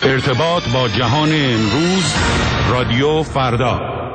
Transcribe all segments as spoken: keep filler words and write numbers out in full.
ارتباط با جهان امروز، رادیو فردا.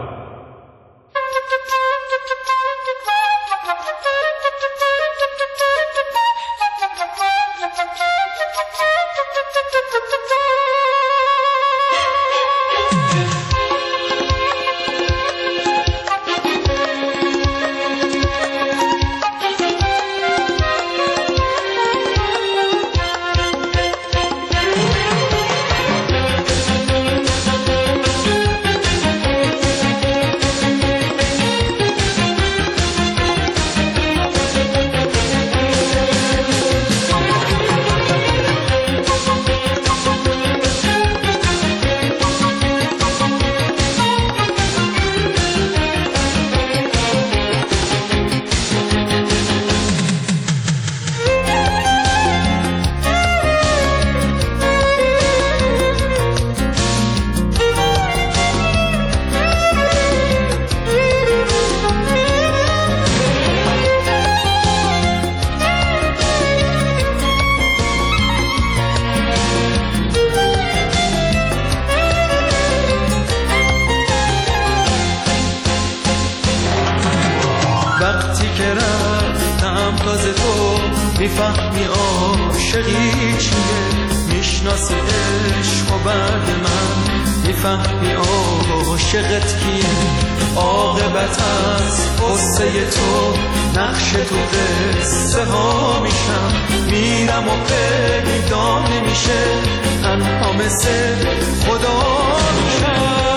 میفهمی عاشقی چیه، میشناسی عشق و بعد من میفهمی عاشقت کیه. عاقبت از قصه تو نقش تو قصه ها میشم، میرم و پیدا نمیشه، تنها مثل خدا میشم.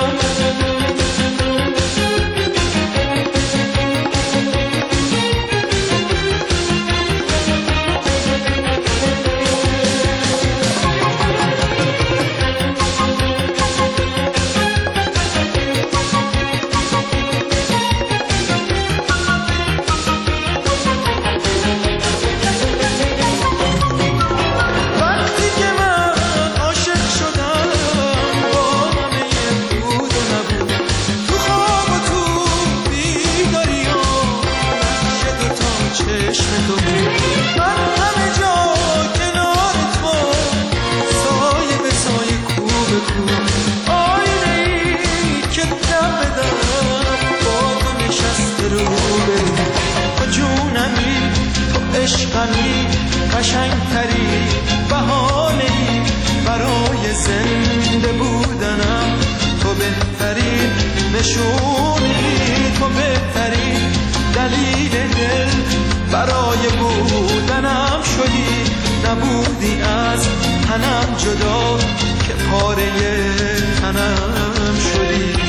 قشنگتری بهانه‌ای برای زنده بودنم، تو بهترین نشونی، تو بهترین دلیل دل برای بودنم شدی. نبودی از تنم جدا که پاره تنم شدی.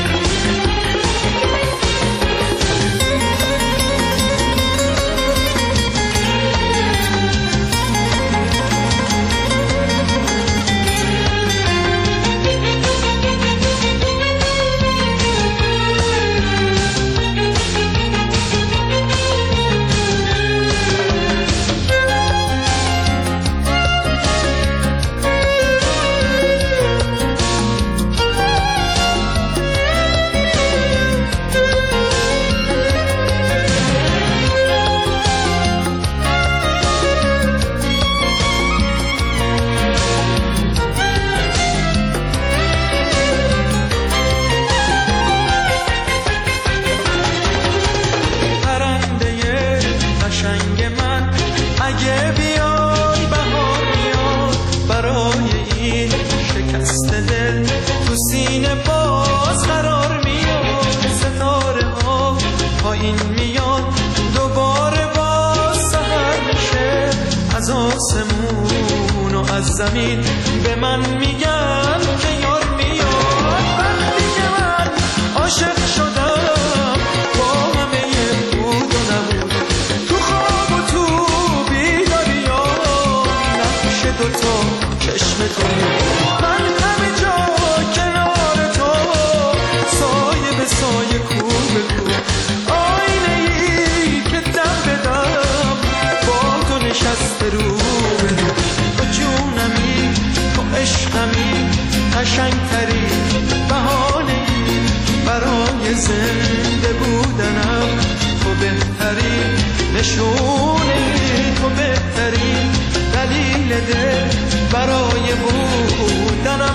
آسمون و از زمین به من میگن که یار میاد. وقتی که من عاشق شدم با همه بود و نبود، تو خواب و تو بیداری ها نقش دوتا چشم تو، من همه جا کنار تو، سایه به سایه کو به کو، آینه ای که دم به دم با تو نشسته رو. تو جونمی، تو عشقمی،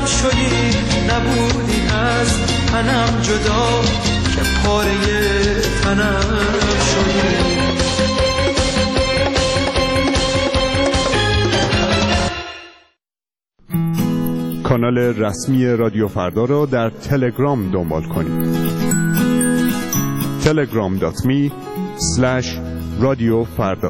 تنم شدی، نبودی از تنم جدا که پاره تنم شدی. کانال رسمی رادیو فردا را در تلگرام دنبال کنید. تلگرام دات می اسلش رادیو فردا.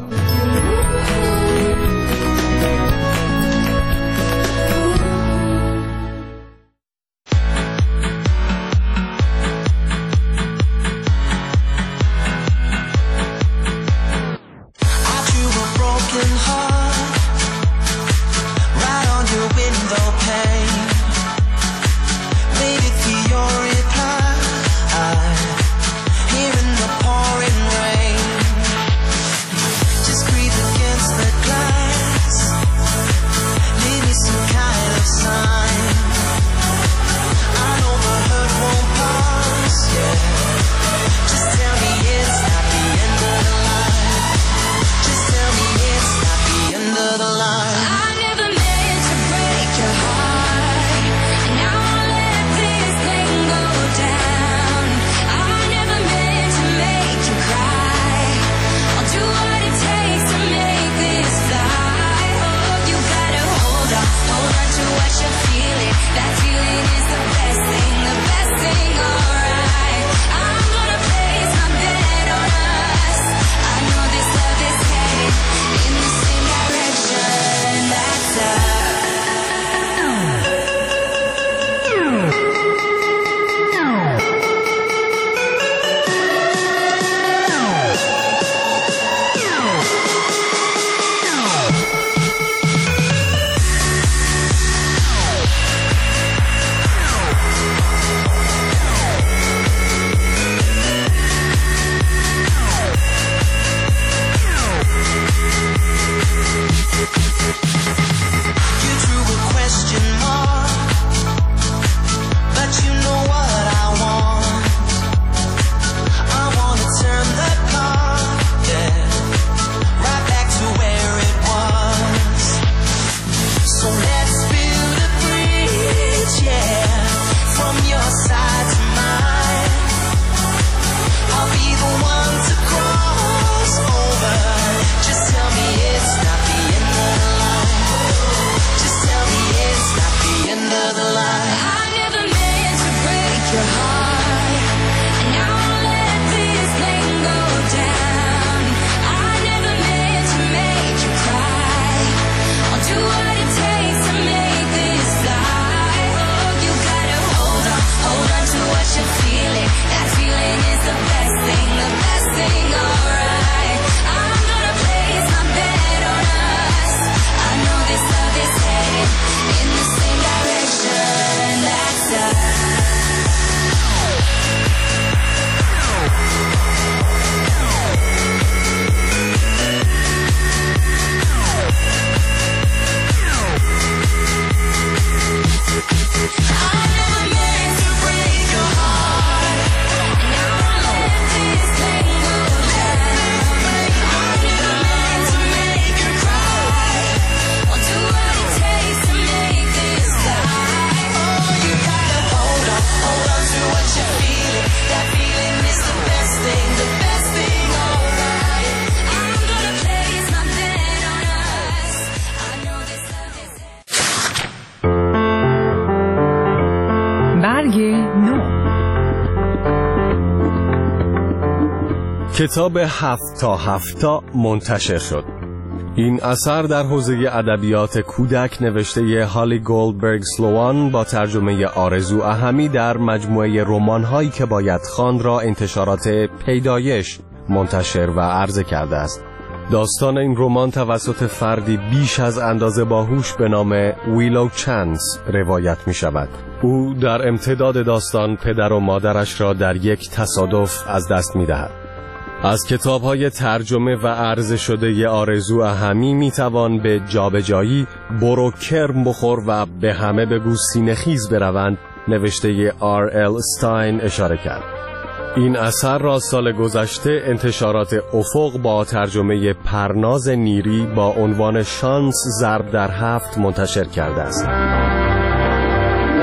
کتاب هفت تا هفتا منتشر شد. این اثر در حوزه ادبیات کودک نوشته هالی گولدبرگ سلوان با ترجمه آرزو اهمی در مجموعه رمان‌هایی که باید خواند را انتشارات پیدایش منتشر و عرضه کرده است. داستان این رمان توسط فردی بیش از اندازه باهوش به نام ویلو چانس روایت می شود. او در امتداد داستان پدر و مادرش را در یک تصادف از دست می دهد. از کتاب‌های ترجمه و عرضه شده آرزو اهمی می‌توان به جابجایی برو کرم بخور و به همه بگو سینه‌خیز بروند نوشته آر ال استاین اشاره کرد. این اثر را سال گذشته انتشارات افق با ترجمه پرناز نیری با عنوان شانس ضرب در هفت منتشر کرده است.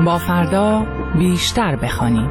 با فردا بیشتر بخوانیم.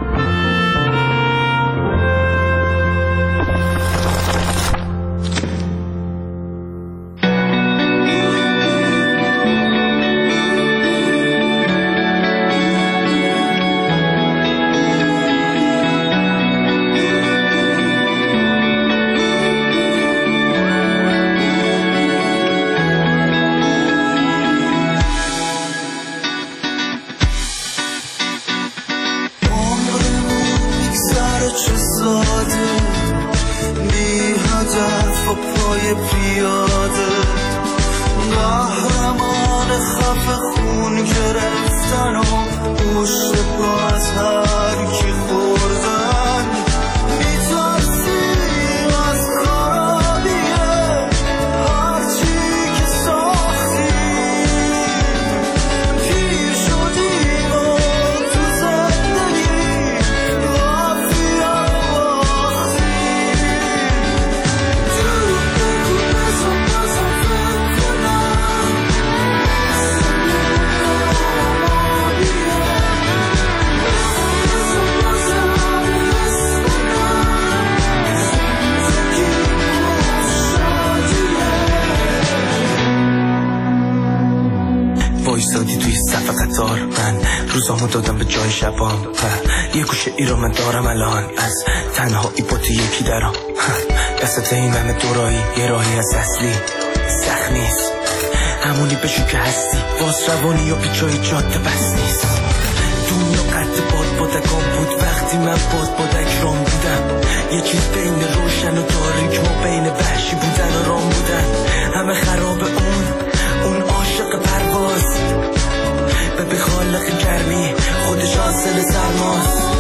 روزامو دادم به جای شبام یه گوشه ای رو من دارم الان از تنهایی با تو یکی درام دستت این همه دورایی یه راهی از اصلی سخت نیست همونی بشو که هستی باز روانی یا پیچای جاده بس نیست دنیا قد باد بادکان بود وقتی من باد بادک رام بودم یه چیز بین روشن و تاریک ما بین وحشی بودن و رام بودن همه خراب اون اون عاشق پرواز به خالق گرمی خودش حاصل سرماست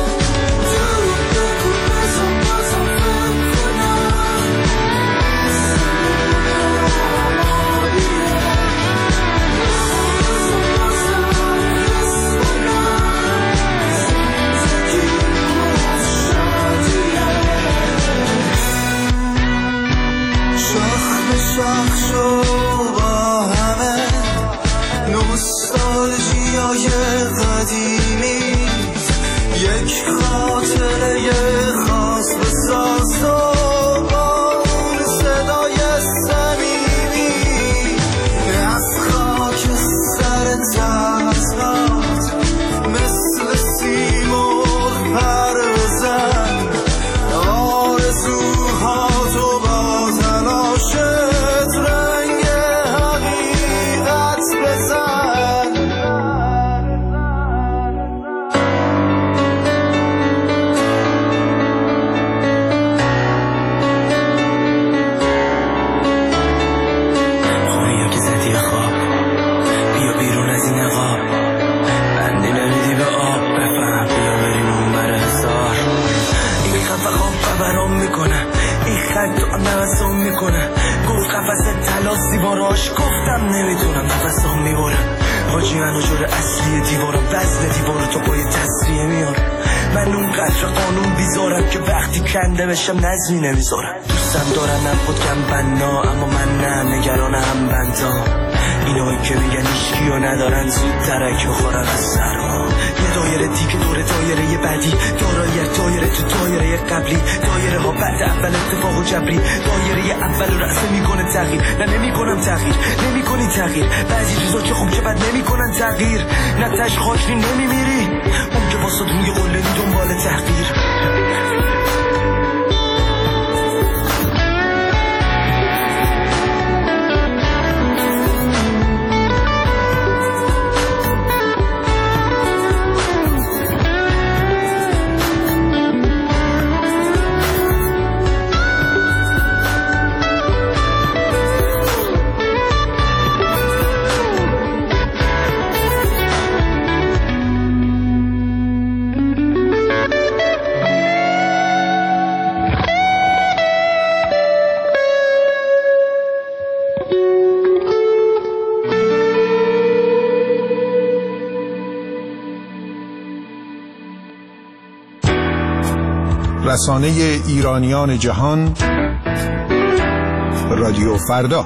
شاخ به شاخ شو با همه نوستالژیای قدیمی یک خاطره خاص بساز و با اون صدای صمیمی از خاک سر تزهات مثل سیمرغ پر بزن آرزوها تو با تلاشت رنگ حقیقت بزن خواهی که زدی خواب بیا بیرون از این نقاب بندی نمیدی به آب بفهم بیا بریم اون بر هزار این خفه خواب خبرام میکنه این خط تو نفسام میکنه گفت قفص تلاس دیواراش گفتم نمیتونم نفسام میبرم حاجی منو جور اصلی دیوارم وزن دیوارو تو پای تصریه میارم من اون قدر قانون بیزارم که وقتی کنده بشم نظمی نمیذارم دوستم دارم من خودم بنا اما من نه نگران هم بندام اینایی که میگن ایشکی و ندارن زود ترک و خورن از سرما یه دایره دیگه دور دایره بعدی دارای دایره تو دایره قبلی دایره ها بعد اول اتفاق و جبری دایره اول رأسه میکنه تغییر نه نمیکنم تغییر نمیکنی تغییر بعضی چیزا که خوب که بد نمیکنن تغییر نه تش خاکری نمیمیری اون که واسه روی قله دنبال تغییر رسانه ایرانیان جهان رادیو فردا.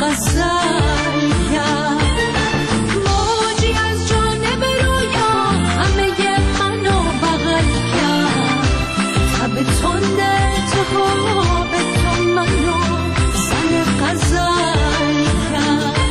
غزل کرد. موجی از جانب رویا همه منو بغل کرد. تب تنده تو به تو منو زن غزل کرد.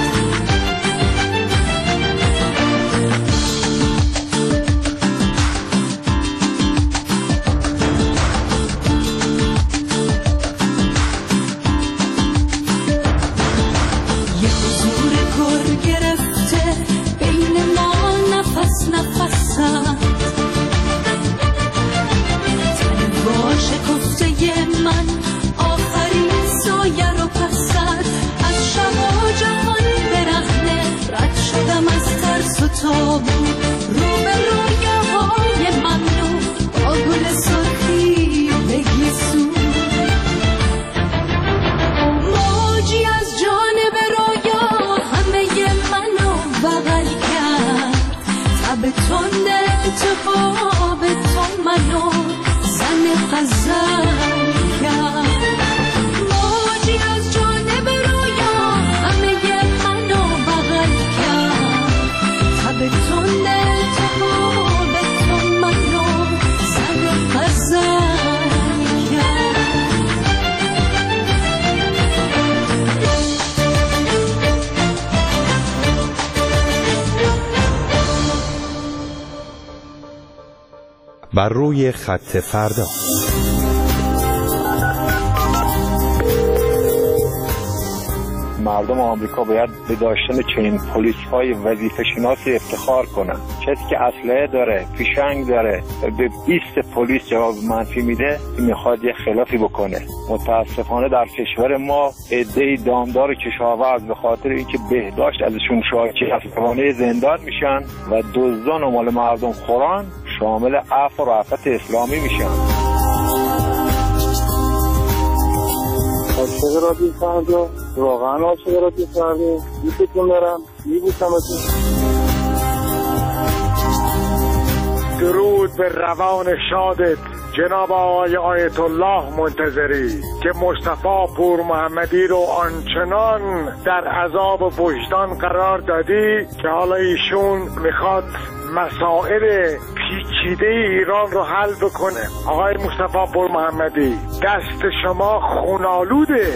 تو رو به رویاهای ممنون با گل سرخی و بگیسون. موجی از جانب رویا همه منو بغل کرد. تب تنده تو به تو منو زن غزل کرد. موجی از جانب رویا همه منو بغل کرد. به تنده تو به تو منو زن غزل کرد. بر روی خط فردا. مردم آمریکا باید به داشتن چنین پلیس های وظیفه شناسی افتخار کنند. کسی که اسلحه داره، پیشنگ داره، به بیست پلیس جواب منفی میده، میخواد یه خلافی بکنه. متاسفانه در کشور ما عده‌ای دامدار کشاورز به خاطر اینکه بهداشت ازشون شاکی از توانه زندان میشن و دزدان و مال مردم خوران شامل عفو و رأفت اسلامی میشن. عاشق رادیو فردا، واقعا عاشق رادیو فردا، دوستتون دارم، میبوسمتون. درود به روان شادت جناب آقای آیت الله منتظری که مصطفی پور محمدی رو آنچنان در عذاب وجدان قرار دادی که حالا ایشون میخواد مسائل پیچیده ایران رو حل بکنه. آقای مصطفی پور محمدی دست شما خونالوده.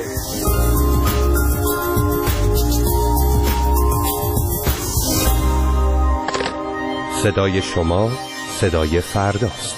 صدای شما صدای فرداست.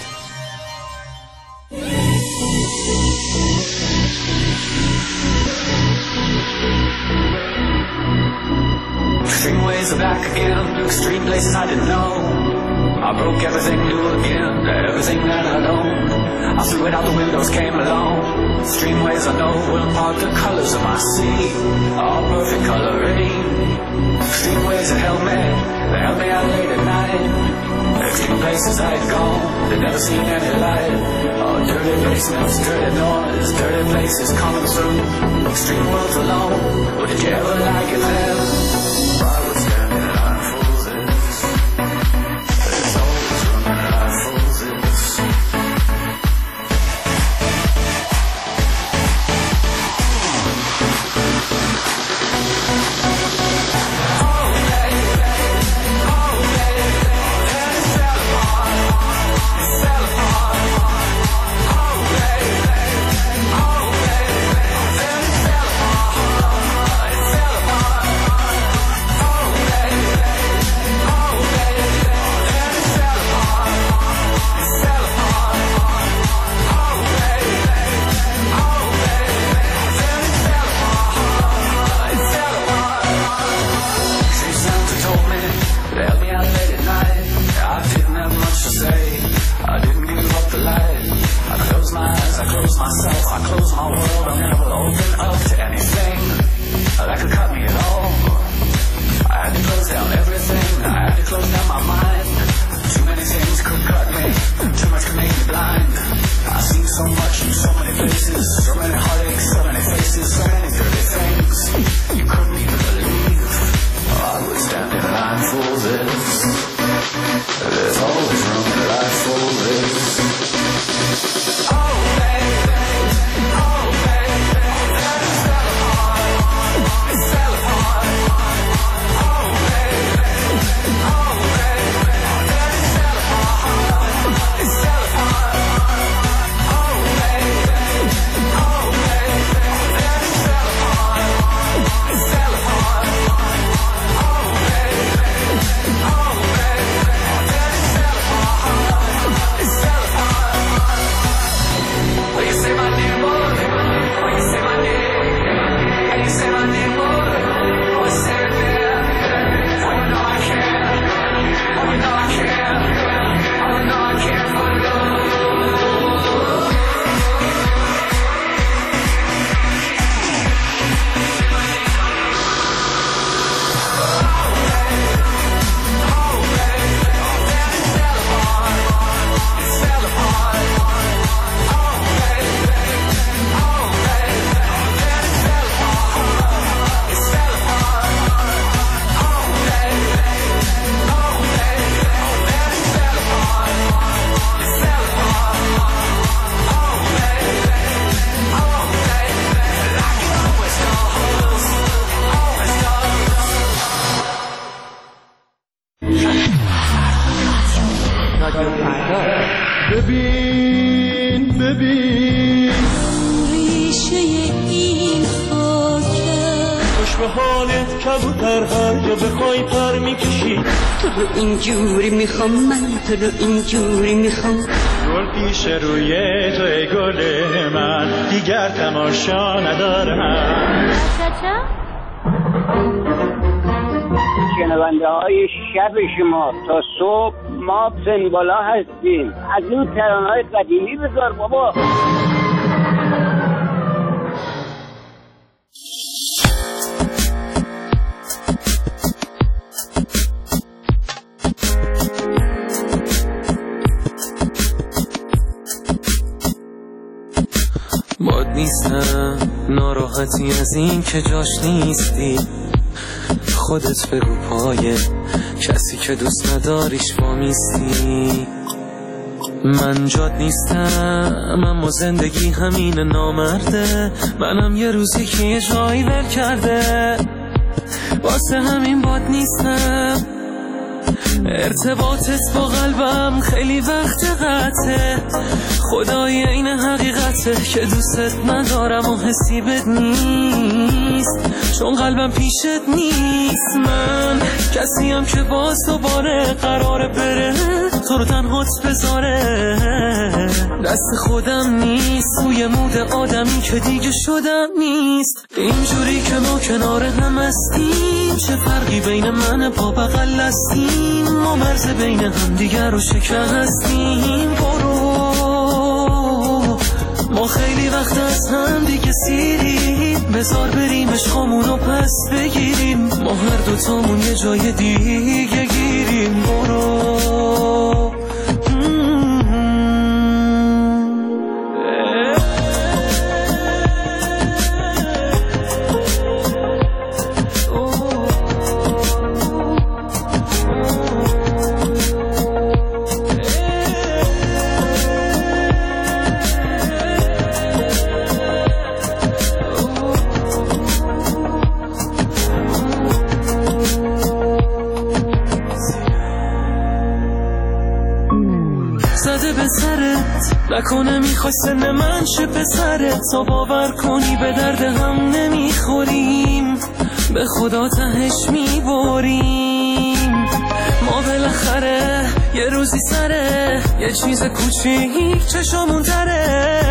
Extreme ways are back again, extreme places I didn't know. I broke everything new again, everything that I know. I threw it out the windows, came along. Extreme ways I know will impart the colors of my sea, all perfect coloring. Extreme ways that held me, they held me out late at night. Extreme places I had gone, they'd never seen any light. Oh, dirty basements, dirty noise, dirty places coming through. Extreme worlds alone, but did you ever like it there? I was standing line for this. There's always running line for this. به حالت کبوتر هر جا بخوای پر میکشی. تو رو اینجوری میخوام من، تو رو اینجوری میخوام. گل پیش روی توی گل من، دیگر تماشا ندارم. شنونده های شب شما تا صبح ما سنبالا هستیم. از این ترانه های قدیمی بذار بابا. باد نیستم ناراحتی از این که جاش نیستی. خودت بگو پای کسی که دوست نداریش وامیستی. من جاد نیستم اما زندگی همین نامرده. منم یه روزی که یه جایی ول کرده، واسه همین باد نیستم. ارتباطت با قلبم خیلی وقت قطعه. خدای این حقیقته که دوستت ندارم و حسی بد نیست، چون قلبم پیشت نیست. من کسیم که باز دوباره قراره بره تو رو تنهات بذاره. دست خودم نیست، روی مود آدمی که دیگه شدم نیست. اینجوری که ما کنار هم هستیم، چه فرقی بین من با بغل هستیم. ما مرز بین هم دیگر رو شکستیم. برو ما خیلی وقت از هم دیگه سیریم، بذار بریم عشقامون رو پس بگیریم. ما هر دوتامون یه جای دیگه گیریم. برو نکنه میخوای سن من چه پسرت، تا باور کنی به درد هم نمیخوریم. به خدا تهش میبریم. ما بالاخره یه روزی سره یه چیز کوچیک چشامون تره.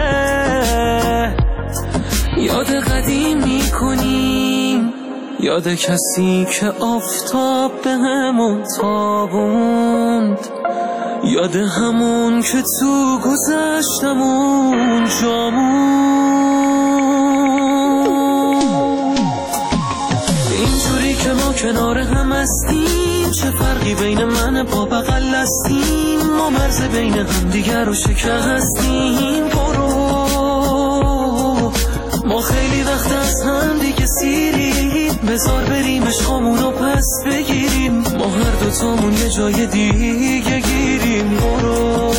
یاد قدیم میکنیم، یاد کسی که آفتاب به همون تابوند. یاد همون که تو گذشتمون جامون. اینجوری که ما کنار هم هستیم، چه فرقی بین من با بغل هستیم. ما مرز بین هم دیگر رو شکستیم. برو ما خیلی وقت از هم دیگه سیریم، بذار بریم عشقامون رو پس بگیریم. ما هر دوتامون یه جای دیگه گیریم. برو